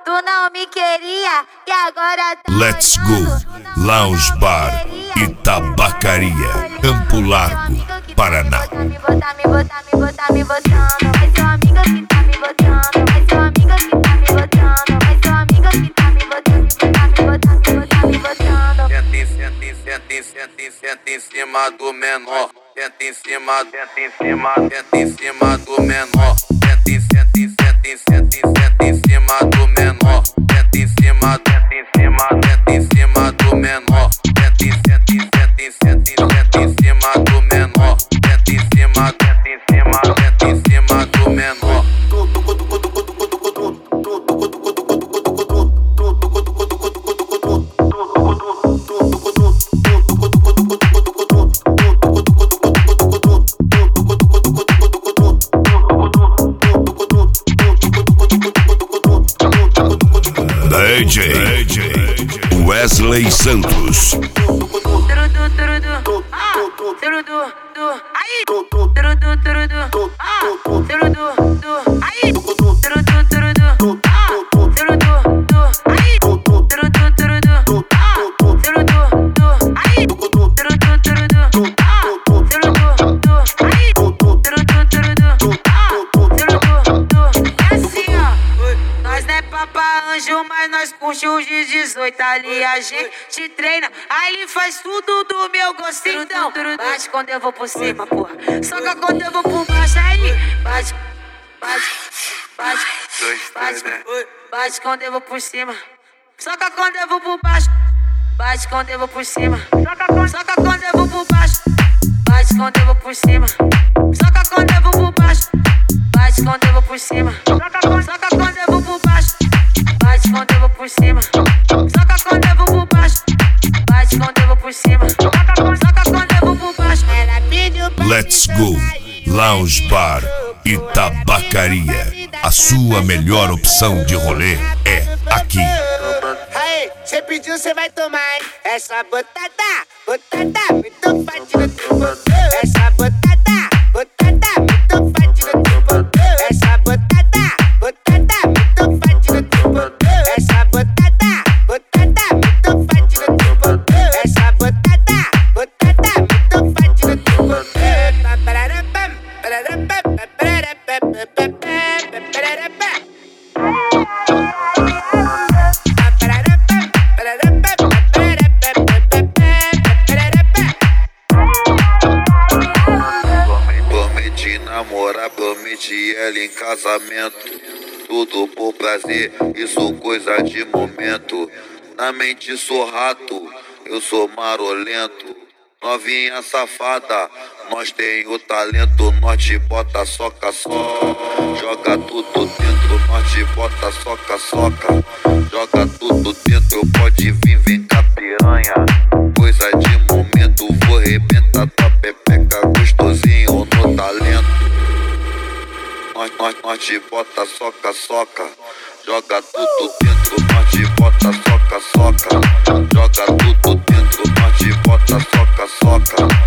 Tu não me queria e agora tá Let's Go Lounge Bar e Tabacaria, Campo Largo, Paraná. Me botar, me botando. Vai seu amigo que tá me botando. Vai seu amigo que tá me botando. Vai seu amigo que tá me botando. Me botando. Senta em cima do menor. Senta em cima do menor. Senta em cima do menor. Senta em cima do menor. Senta em cima do menor. Senta em cima do menor. DJ Wesley Santos. Mas nós curte os de 18 ali, a gente treina. Aí ele faz tudo do meu gosto, então bate quando eu vou por cima, porra. Soca quando eu vou por baixo, aí bate quando eu vou por cima. Soca quando eu vou por baixo, bate quando eu vou por cima. Soca quando eu vou por baixo, bate quando eu vou por cima. Soca quando eu vou por baixo, bate quando eu vou por cima. Soca quando eu vou por baixo, bate quando eu vou por cima. Soca quando eu vou por baixo, bate quando eu vou por cima. Soca quando eu vou por baixo. Let's Go Lounge Bar e Tabacaria. A sua melhor opção de rolê é aqui. Aê, cê pediu, cê vai tomar, hein? Essa botada, muito forte no tubo. Essa botada, muito forte no tubo. Essa botada, muito forte no tubo. Essa botada, muito forte no tubo. Essa botada, muito forte no tubo. Prometi namorar, prometi ela em casamento. Tudo por prazer, isso coisa de momento. Na mente sou rato, eu sou marolento. Novinha safada, nós tem o talento. Nós te bota soca, joga tudo dentro. Nós te bota soca, joga tudo dentro. Pode vir, vem cá piranha. Coisa de momento, vou arrebentar tua pepeca gostosinho no talento. Nós te bota soca, joga tudo dentro. Nós te bota soca, joga tudo dentro. Nós te bota soca.